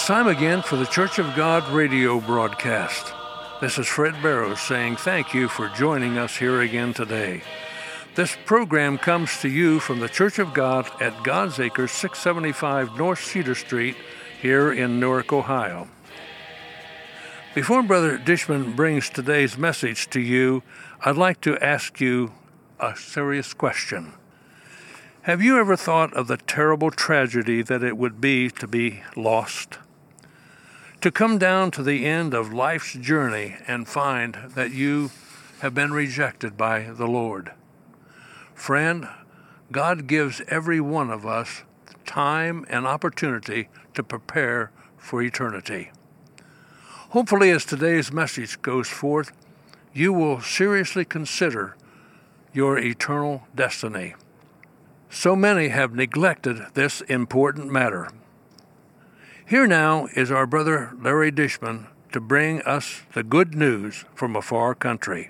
time again for the Church of God radio broadcast. This is Fred Barrows saying thank you for joining us here again today. This program comes to you from the Church of God at God's Acres, 675 North Cedar Street here in Newark, Ohio. Before Brother Dishman brings today's message to you, I'd like to ask you a serious question. Have you ever thought of the terrible tragedy that it would be to be lost? To come down to the end of life's journey and find that you have been rejected by the Lord. Friend, God gives every one of us time and opportunity to prepare for eternity. Hopefully, as today's message goes forth, you will seriously consider your eternal destiny. So many have neglected this important matter. Here now is our brother Larry Dishman to bring us the good news from a far country.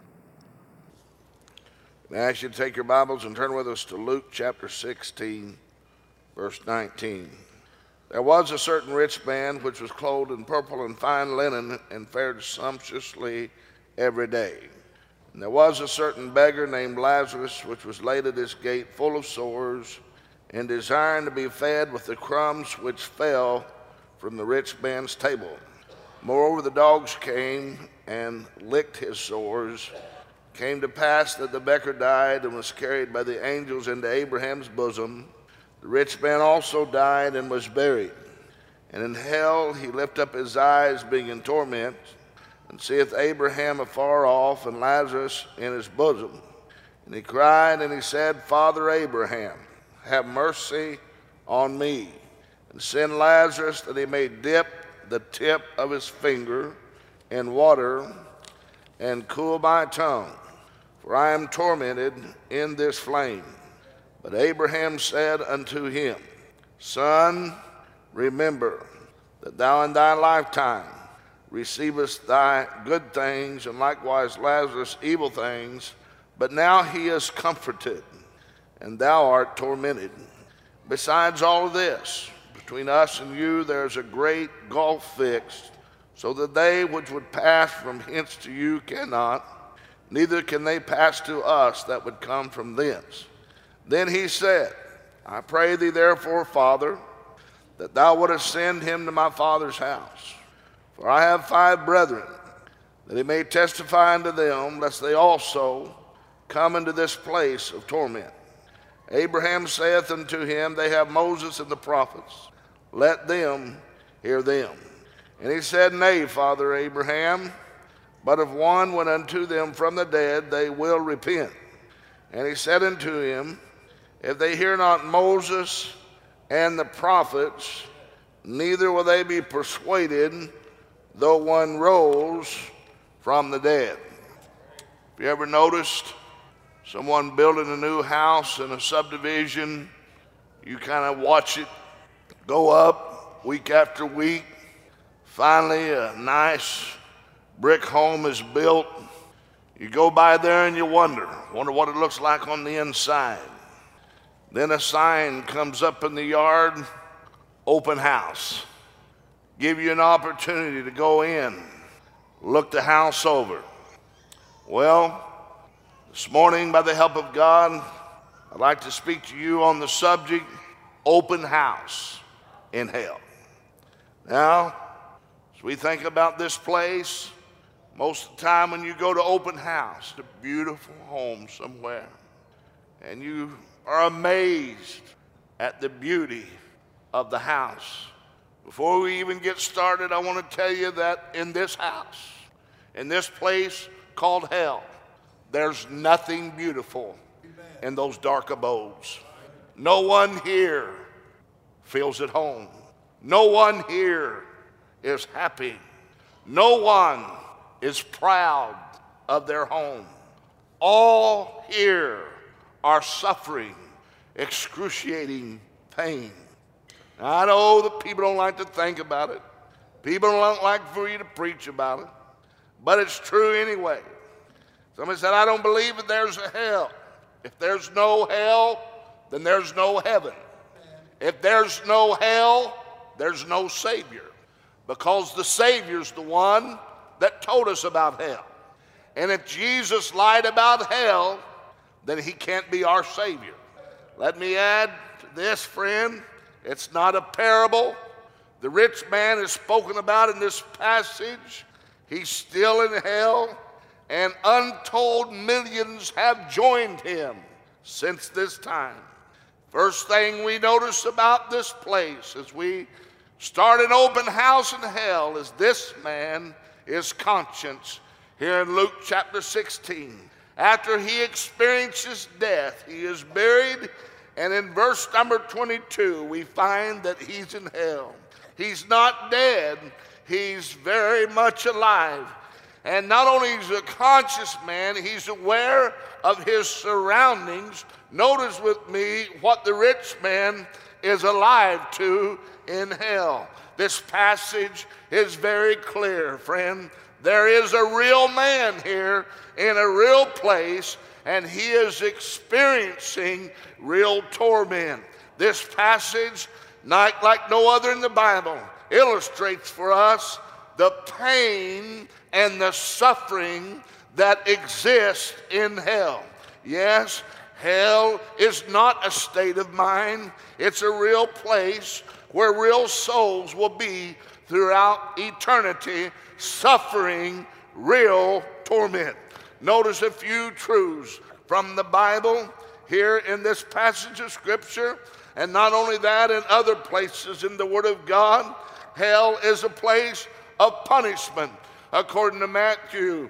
I ask you to take your Bibles and turn with us to Luke chapter 16, verse 19. There was a certain rich man which was clothed in purple and fine linen and fared sumptuously every day. And there was a certain beggar named Lazarus, which was laid at his gate full of sores, and desiring to be fed with the crumbs which fell from the rich man's table. Moreover, the dogs came and licked his sores. It came to pass that the beggar died and was carried by the angels into Abraham's bosom. The rich man also died and was buried. And in hell he lifted up his eyes, being in torment, and seeth Abraham afar off, and Lazarus in his bosom. And he cried, and he said, Father Abraham, have mercy on me, and send Lazarus that he may dip the tip of his finger in water, and cool my tongue, for I am tormented in this flame. But Abraham said unto him, Son, remember that thou in thy lifetime receivest thy good things, and likewise Lazarus evil things, but now he is comforted, and thou art tormented. Besides all of this, between us and you there is a great gulf fixed, so that they which would pass from hence to you cannot, neither can they pass to us that would come from thence. Then he said, I pray thee therefore, Father, that thou wouldest send him to my father's house. For I have 5 brethren, that he may testify unto them, lest they also come into this place of torment. Abraham saith unto him, They have Moses and the prophets, let them hear them. And he said, Nay, Father Abraham, but if one went unto them from the dead, they will repent. And he said unto him, If they hear not Moses and the prophets, neither will they be persuaded, though one rose from the dead. Have you ever noticed someone building a new house in a subdivision? You kind of watch it go up week after week. Finally, a nice brick home is built. You go by there and you wonder what it looks like on the inside. Then a sign comes up in the yard, open house. Give you an opportunity to go in, look the house over. Well, this morning, by the help of God, I'd like to speak to you on the subject, open house in hell. Now, as we think about this place, most of the time when you go to open house, a beautiful home somewhere, and you are amazed at the beauty of the house. Before we even get started, I want to tell you that in this house, in this place called hell, there's nothing beautiful in those dark abodes. No one here feels at home. No one here is happy. No one is proud of their home. All here are suffering excruciating pain. Now, I know that people don't like to think about it. People don't like for you to preach about it. But it's true anyway. Somebody said, I don't believe that there's a hell. If there's no hell, then there's no heaven. If there's no hell, there's no Savior. because the Savior's the one that told us about hell. And if Jesus lied about hell, then he can't be our Savior. Let me add to this, friend, it's not a parable. The rich man is spoken about in this passage. He's still in hell, and untold millions have joined him since this time. First thing we notice about this place as we start an open house in hell is this man is conscience. Here in Luke chapter 16, after he experiences death, he is buried, and in verse number 22, we find that he's in hell. He's not dead, he's very much alive. And not only is he a conscious man, he's aware of his surroundings. Notice with me what the rich man is alive to in hell. This passage is very clear, friend. There is a real man here in a real place, and he is experiencing real torment. This passage, not like no other in the Bible, illustrates for us the pain and the suffering that exists in hell. Yes, hell is not a state of mind. It's a real place where real souls will be throughout eternity, suffering real torment. Notice a few truths from the Bible here in this passage of Scripture, and not only that, in other places in the Word of God. Hell is a place of punishment. According to Matthew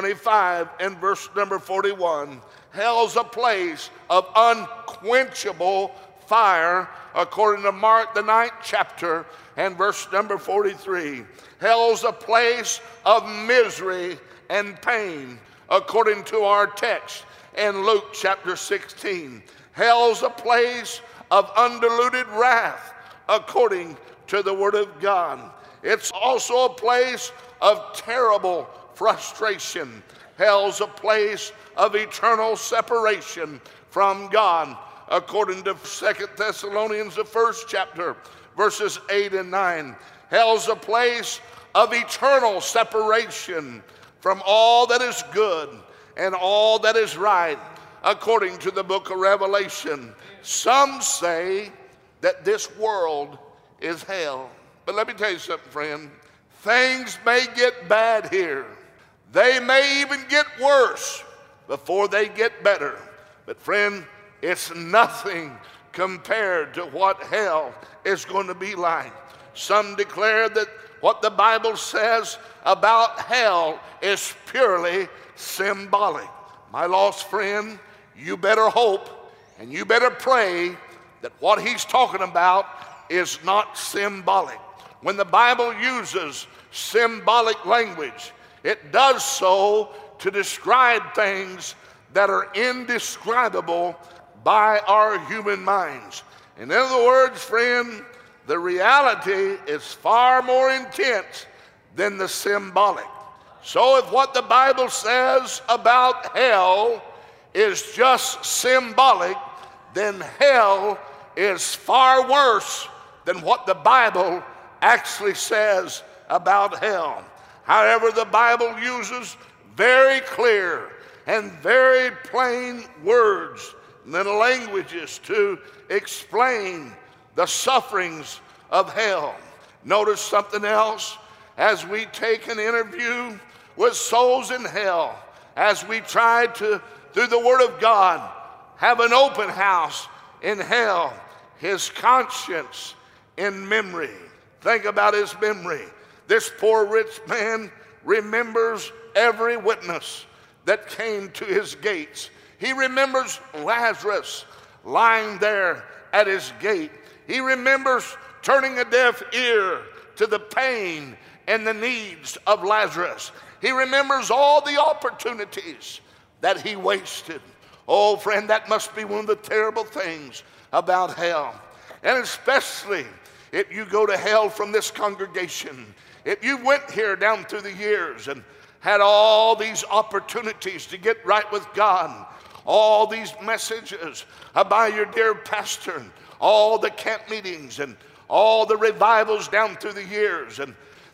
25 and verse number 41, hell's a place of unquenchable fire. According to Mark the 9th chapter and verse number 43, hell's a place of misery and pain. According to our text in Luke chapter 16, hell's a place of undiluted wrath. According to the Word of God, it's also a place of terrible frustration. Hell's a place of eternal separation from God. According to 2 Thessalonians, the 1st chapter, verses 8 and 9, hell's a place of eternal separation from all that is good and all that is right. According to the book of Revelation, some say that this world is hell. But let me tell you something, friend. Things may get bad here. They may even get worse before they get better. But friend, it's nothing compared to what hell is going to be like. Some declare that what the Bible says about hell is purely symbolic. My lost friend, you better hope and you better pray that what he's talking about is not symbolic. When the Bible uses symbolic language, it does so to describe things that are indescribable by our human minds. In other words, friend, the reality is far more intense than the symbolic. So if what the Bible says about hell is just symbolic, then hell is far worse than what the Bible actually says about hell. However, the Bible uses very clear and very plain words and languages to explain the sufferings of hell. Notice something else. As we take an interview with souls in hell, as we try to, through the Word of God, have an open house in hell, his conscience in memory. Think about his memory. This poor rich man remembers every witness that came to his gates. He remembers Lazarus lying there at his gate. He remembers turning a deaf ear to the pain and the needs of Lazarus. He remembers all the opportunities that he wasted. Oh, friend, that must be one of the terrible things about hell. And especially if you go to hell from this congregation, if you went here down through the years and had all these opportunities to get right with God, all these messages by your dear pastor, and all the camp meetings and all the revivals down through the years, and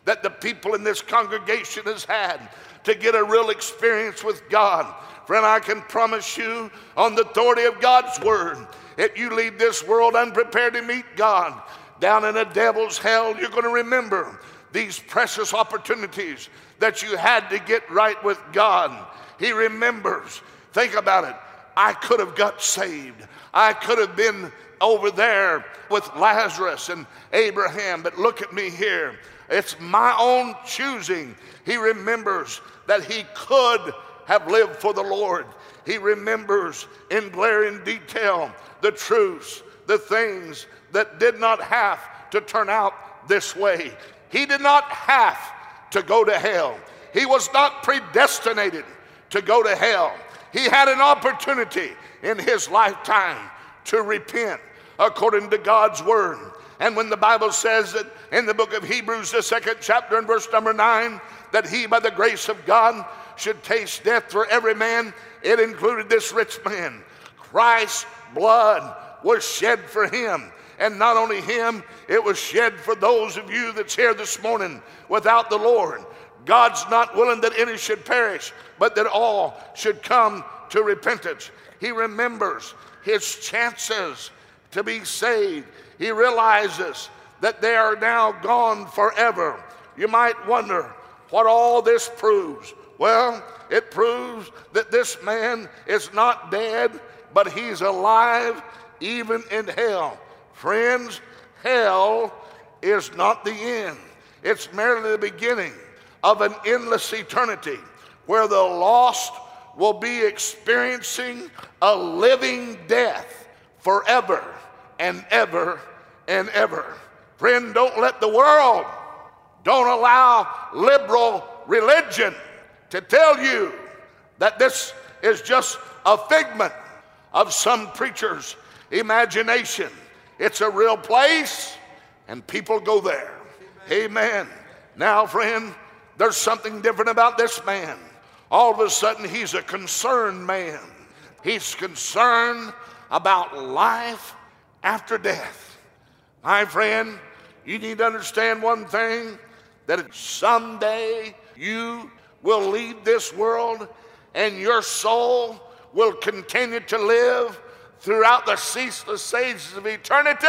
that the people in this congregation has had to get a real experience with God. Friend, I can promise you on the authority of God's word, if you leave this world unprepared to meet God, down in a devil's hell, you're going to remember these precious opportunities that you had to get right with God. He remembers. Think about it. I could have got saved. I could have been over there with Lazarus and Abraham, but look at me here. It's my own choosing. He remembers that he could have lived for the Lord. He remembers in glaring detail the truths, the things that did not have to turn out this way. He did not have to go to hell. He was not predestinated to go to hell. He had an opportunity in his lifetime to repent according to God's word. And when the Bible says that in the book of Hebrews, the 2nd chapter and verse number 9, that he by the grace of God should taste death for every man, it included this rich man. Christ's blood was shed for him. And not only him, it was shed for those of you that's here this morning without the Lord. God's not willing that any should perish, but that all should come to repentance. He remembers his chances to be saved. He realizes that they are now gone forever. You might wonder what all this proves. Well, it proves that this man is not dead, but he's alive even in hell. Friends, hell is not the end. It's merely the beginning of an endless eternity where the lost will be experiencing a living death forever and ever and ever. Friend, don't let the world, don't allow liberal religion to tell you that this is just a figment of some preacher's imagination. It's a real place, and people go there. Amen. Now, friend, there's something different about this man. All of a sudden, he's a concerned man. He's concerned about life after death. My friend, you need to understand one thing, that someday you will leave this world and your soul will continue to live throughout the ceaseless stages of eternity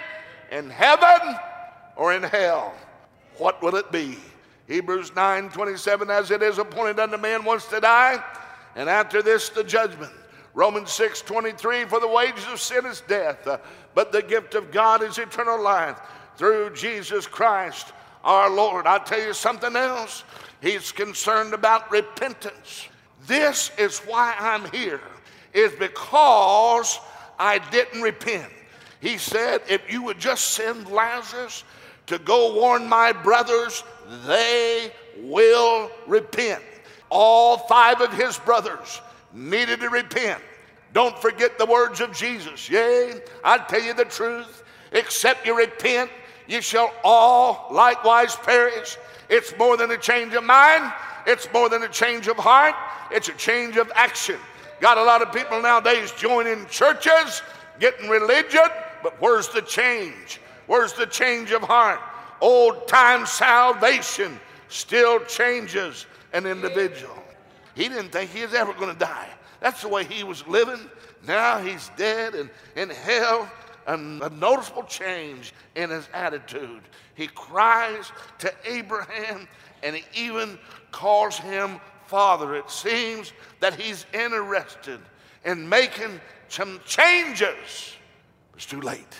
in heaven or in hell. What will it be? Hebrews 9:27, as it is appointed unto man once to die, and after this the judgment. Romans 6:23, for the wages of sin is death, but the gift of God is eternal life through Jesus Christ our Lord. I'll tell you something else. He's concerned about repentance. This is why I'm here, is because I didn't repent. He said, if you would just send Lazarus to go warn my brothers, they will repent. All 5 of his brothers needed to repent. Don't forget the words of Jesus. Yea, I tell you the truth, except you repent, you shall all likewise perish. It's more than a change of mind. It's more than a change of heart. It's a change of action. Got a lot of people nowadays joining churches, getting religion, but where's the change? Where's the change of heart? Old-time salvation still changes an individual. He didn't think he was ever going to die. That's the way he was living. Now he's dead and in hell. A noticeable change in his attitude. He cries to Abraham, and he even calls him Father. It seems that he's interested in making some changes. It's too late.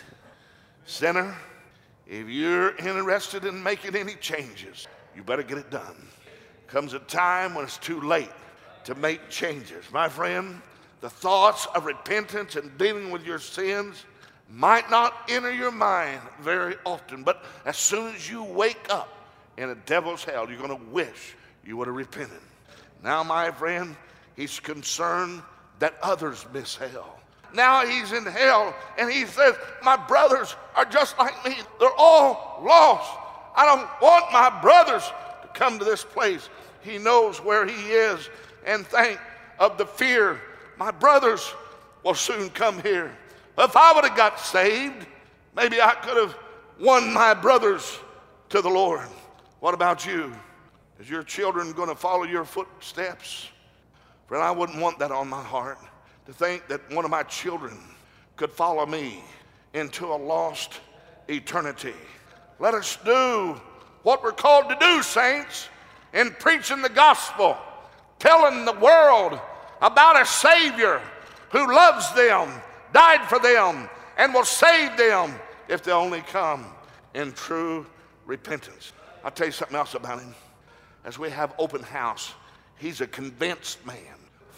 Sinner, if you're interested in making any changes, you better get it done. Comes a time when it's too late to make changes. My friend, the thoughts of repentance and dealing with your sins might not enter your mind very often, but as soon as you wake up in a devil's hell, you're going to wish you would have repented. Now, my friend, he's concerned that others miss hell. Now he's in hell, and he says, my brothers are just like me. They're all lost. I don't want my brothers to come to this place. He knows where he is, and think of the fear. My brothers will soon come here. If I would have got saved, maybe I could have won my brothers to the Lord. What about you? Is your children going to follow your footsteps? Friend, I wouldn't want that on my heart, to think that one of my children could follow me into a lost eternity. Let us do what we're called to do, saints, in preaching the gospel, telling the world about a Savior who loves them, died for them, and will save them if they only come in true repentance. I'll tell you something else about him. As we have open house, he's a convinced man.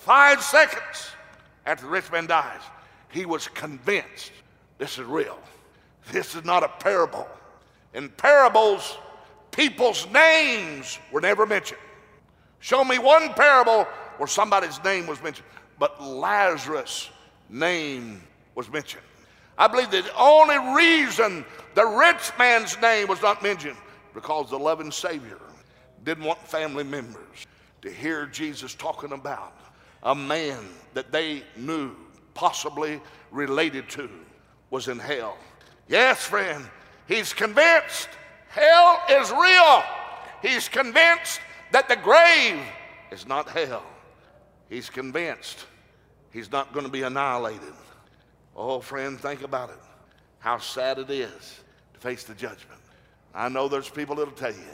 5 seconds after the rich man dies, he was convinced this is real. This is not a parable. In parables, people's names were never mentioned. Show me one parable where somebody's name was mentioned, but Lazarus' name was mentioned. I believe that the only reason the rich man's name was not mentioned because the loving Savior didn't want family members to hear Jesus talking about a man that they knew, possibly related to, was in hell. Yes, friend, he's convinced hell is real. He's convinced that the grave is not hell. He's convinced he's not going to be annihilated. Oh, friend, think about it. How sad it is to face the judgment. I know there's people that'll tell you,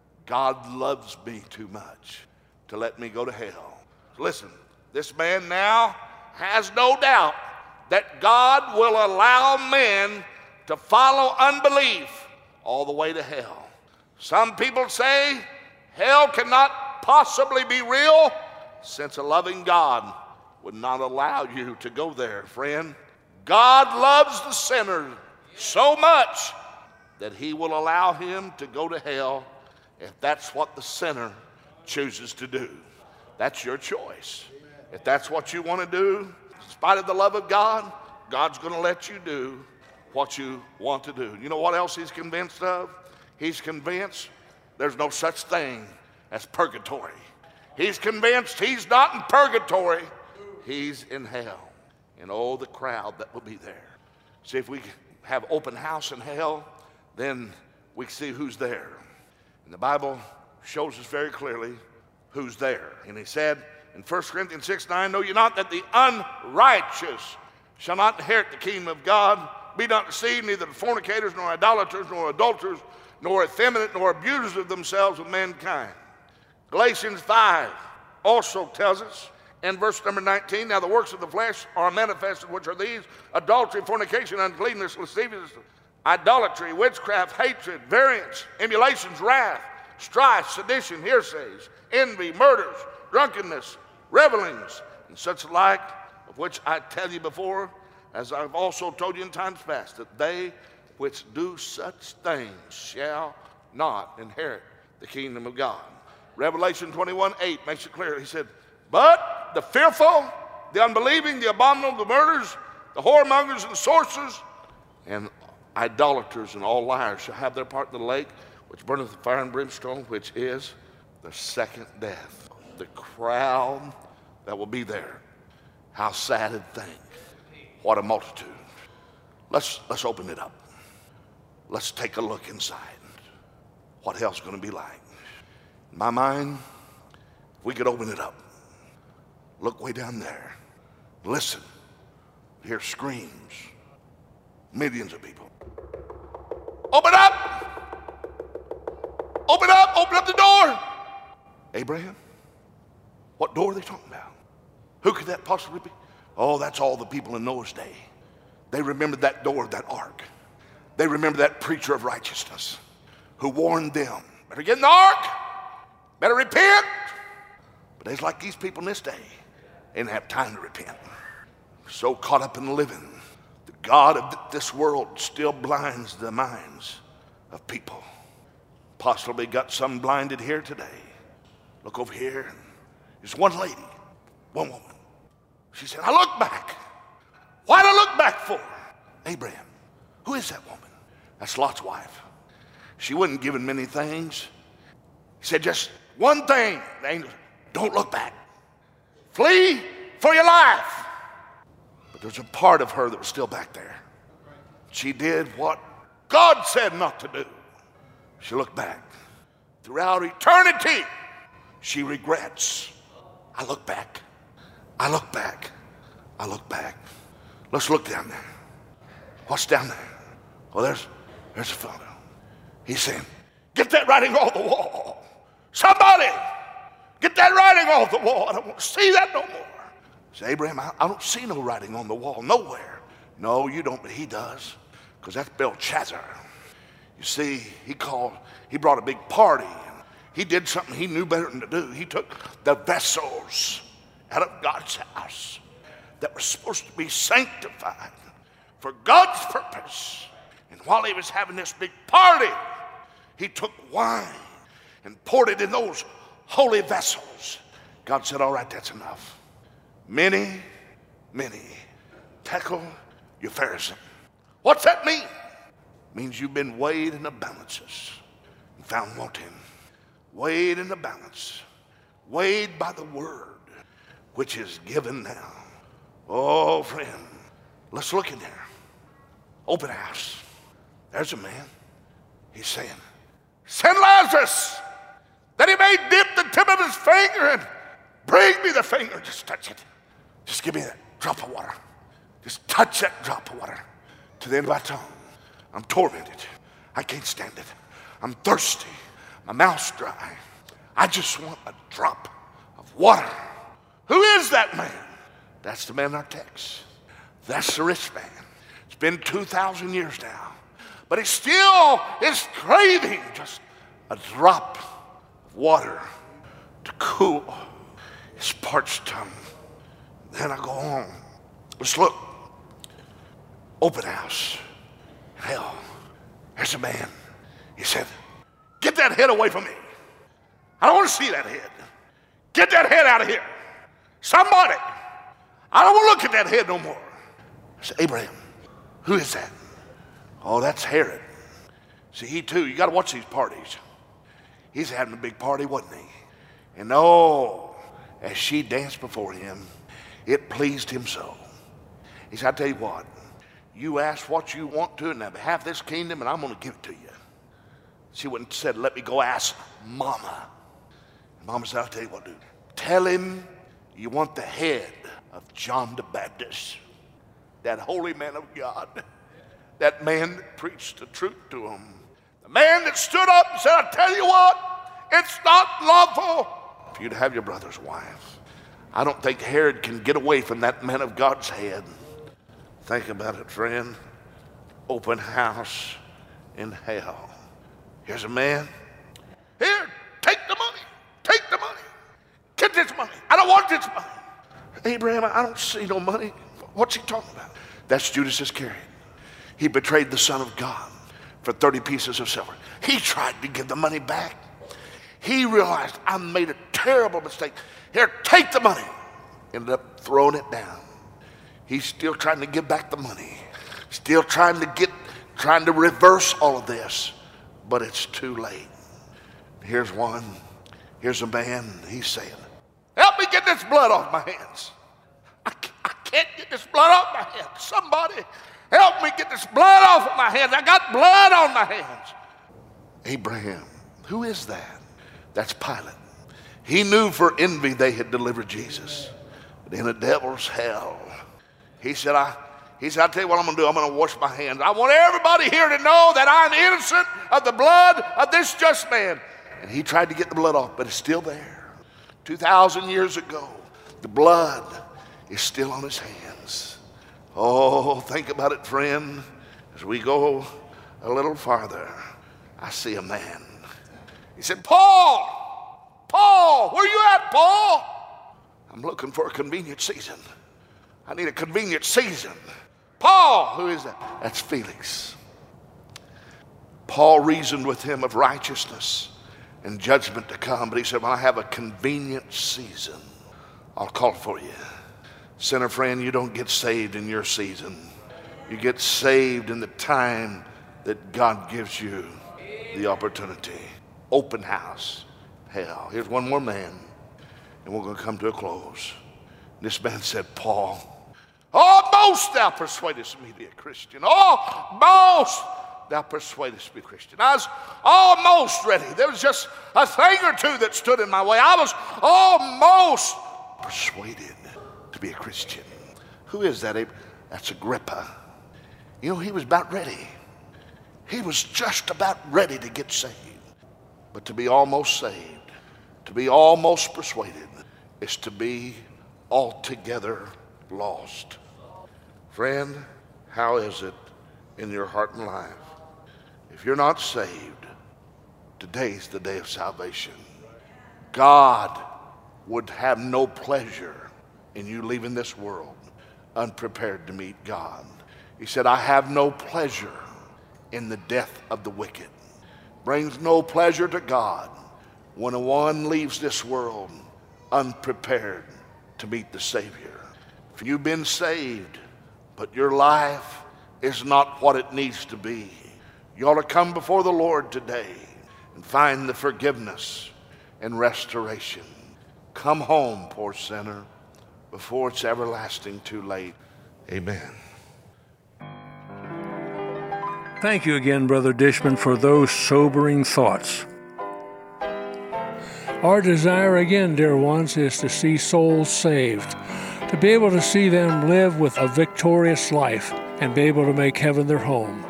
God loves me too much to let me go to hell. Listen, this man now has no doubt that God will allow men to follow unbelief all the way to hell. Some people say hell cannot possibly be real since a loving God would not allow you to go there, friend. God loves the sinner so much that he will allow him to go to hell if that's what the sinner chooses to do. That's your choice. If that's what you want to do, in spite of the love of God, God's going to let you do what you want to do. You know what else he's convinced of? He's convinced there's no such thing as purgatory. He's convinced he's not in purgatory, he's in hell. And oh, the crowd that will be there. See, if we have open house in hell, then we see who's there. And the Bible shows us very clearly who's there. And he said in 1 Corinthians 6:9, know ye not that the unrighteous shall not inherit the kingdom of God? Be not deceived, neither the fornicators, nor idolaters, nor adulterers, nor effeminate, nor abusers of themselves with mankind. Galatians 5 also tells us in verse number 19, now the works of the flesh are manifested, which are these: adultery, fornication, uncleanness, lasciviousness, idolatry, witchcraft, hatred, variance, emulations, wrath, strife, sedition, heresies, envy, murders, drunkenness, revelings, and such like, of which I tell you before, as I've also told you in times past, that they which do such things shall not inherit the kingdom of God. Revelation 21:8 makes it clear. He said, but the fearful, the unbelieving, the abominable, the murderers, the whoremongers and sorcerers, and idolaters and all liars shall have their part in the lake, which burneth with fire and brimstone, which is the second death. The crowd that will be there. How sad a thing. What a multitude. Let's open it up. Let's take a look inside. What hell's going to be like. In my mind, if we could open it up. Look way down there. Listen. Hear screams. Millions of people. Open up! Open up! Open up the door! Abraham? What door are they talking about? Who could that possibly be? Oh, that's all the people in Noah's day. They remembered that door of that ark. They remember that preacher of righteousness who warned them, better get in the ark, better repent. But it's like these people in this day, they didn't have time to repent. So caught up in living, the God of this world still blinds the minds of people. Possibly got some blinded here today. Look over here. There's one lady, one woman. She said, I look back. Why'd I look back for? Abraham. Who is that woman? That's Lot's wife. She wasn't given many things. He said just one thing. The angel, don't look back. Flee for your life. But there's a part of her that was still back there. She did what God said not to do. She looked back. throughout eternity, she regrets. I look back. I look back. I look back. Let's look down there. What's down there? Well, there's a fellow. He's saying, get that writing off the wall. Somebody, get that writing off the wall. I don't want to see that no more. Say, Abraham, I don't see no writing on the wall nowhere. No, you don't, but he does, because that's Belshazzar. You see, he brought a big party. He did something he knew better than to do. He took the vessels out of God's house that were supposed to be sanctified for God's purpose. And while he was having this big party, he took wine and poured it in those holy vessels. God said, all right, that's enough. Many, tekel upharsin. What's that mean? It means you've been weighed in the balances and found wanting. Weighed in the balance. Weighed by the word, which is given now. Oh, friend, let's look in there. Open house. There's a man. He's saying, send Lazarus that he may dip the tip of his finger and bring me the finger. Just touch it. Just give me that drop of water. Just touch that drop of water to the end of my tongue. I'm tormented. I can't stand it. I'm thirsty. My mouth's dry. I just want a drop of water. Who is that man? That's the man in our text. That's the rich man. It's been 2,000 years now. But he still is craving just a drop of water to cool his parched tongue. Then I go on. Let's look. Open house. Hell, there's a man. He said, get that head away from me. I don't want to see that head. Get that head out of here. Somebody. I don't want to look at that head no more. I said, Abraham, who is that? Oh, that's Herod. See, he too, you got to watch these parties. He's having a big party, wasn't he? And oh, as she danced before him, it pleased him so. He said, I tell you what, you ask what you want to and have half this kingdom and I'm going to give it to you. She went and said, let me go ask Mama. And Mama said, I'll tell you what, dude. Tell him you want the head of John the Baptist, that holy man of God, that man that preached the truth to him. The man that stood up and said, I'll tell you what, it's not lawful for you to have your brother's wife. I don't think Herod can get away from that man of God's head. Think about it, friend. Open house in hell. Here's a man. Here, take the money. Take the money. Get this money. I don't want this money. Abraham, I don't see no money. What's he talking about? That's Judas Iscariot. He betrayed the Son of God for 30 pieces of silver. He tried to give the money back. He realized, I made a terrible mistake. Here, take the money. Ended up throwing it down. He's still trying to give back the money. Still trying to reverse all of this. But it's too late. Here's one. Here's a man. He's saying, help me get this blood off my hands. I can't get this blood off my hands. Somebody help me get this blood off of my hands. I got blood on my hands. Abraham, who is that? That's Pilate. He knew for envy they had delivered Jesus. But in a devil's hell, he said, I'll tell you what I'm going to do. I'm going to wash my hands. I want everybody here to know that I'm innocent of the blood of this just man. And he tried to get the blood off, but it's still there. 2,000 years ago, the blood is still on his hands. Oh, think about it, friend. As we go a little farther, I see a man. He said, Paul, where you at, Paul? I'm looking for a convenient season. I need a convenient season. Paul, who is that? That's Felix. Paul reasoned with him of righteousness and judgment to come, but he said, when I have a convenient season, I'll call for you. Sinner friend, you don't get saved in your season. You get saved in the time that God gives you the opportunity. Open house. Hell, here's one more man, and we're going to come to a close. This man said, Paul, almost thou persuadest me to be a Christian. Almost thou persuadest me, Christian. I was almost ready. There was just a thing or two that stood in my way. I was almost persuaded to be a Christian. Who is that? That's Agrippa. You know, he was about ready. He was just about ready to get saved. But to be almost saved, to be almost persuaded, is to be altogether lost. Friend, how is it in your heart and life? If you're not saved, today's the day of salvation. God would have no pleasure in you leaving this world unprepared to meet God. He said, I have no pleasure in the death of the wicked. Brings no pleasure to God when one leaves this world unprepared to meet the Savior. If you've been saved, but your life is not what it needs to be, you ought to come before the Lord today and find the forgiveness and restoration. Come home, poor sinner, before it's everlasting too late. Amen. Thank you again, Brother Dishman, for those sobering thoughts. Our desire again, dear ones, is to see souls saved, to be able to see them live with a victorious life and be able to make heaven their home.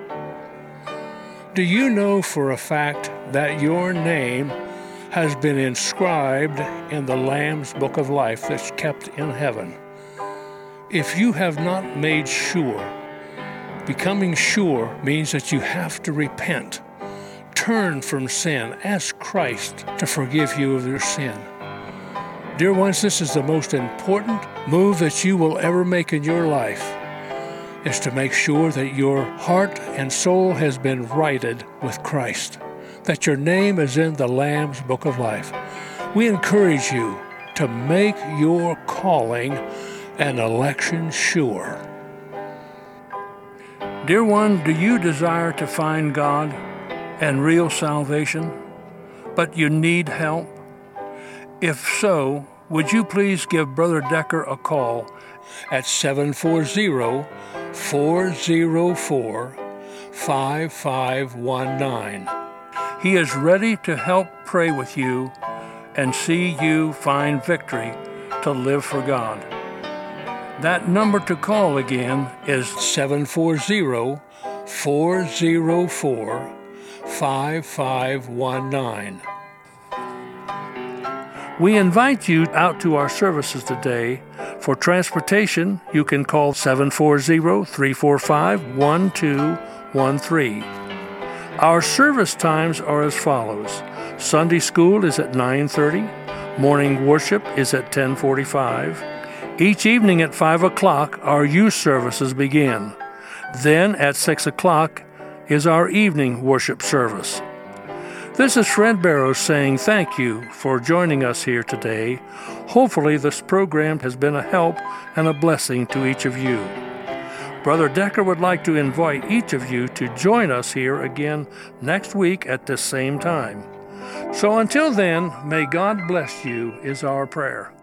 Do you know for a fact that your name has been inscribed in the Lamb's Book of Life that's kept in heaven? If you have not made sure, becoming sure means that you have to repent, turn from sin, ask Christ to forgive you of your sin. Dear ones, this is the most important move that you will ever make in your life, is to make sure that your heart and soul has been righted with Christ, that your name is in the Lamb's Book of Life. We encourage you to make your calling and election sure. Dear one, do you desire to find God and real salvation, but you need help? If so, would you please give Brother Decker a call at 740-404-5519. He is ready to help pray with you and see you find victory to live for God. That number to call again is 740-404-5519. We invite you out to our services today. For transportation, you can call 740-345-1213. Our service times are as follows. Sunday school is at 9:30. Morning worship is at 10:45. Each evening at 5 o'clock, our youth services begin. Then at 6 o'clock is our evening worship service. This is Fred Barrows saying thank you for joining us here today. Hopefully this program has been a help and a blessing to each of you. Brother Decker would like to invite each of you to join us here again next week at this same time. So until then, may God bless you is our prayer.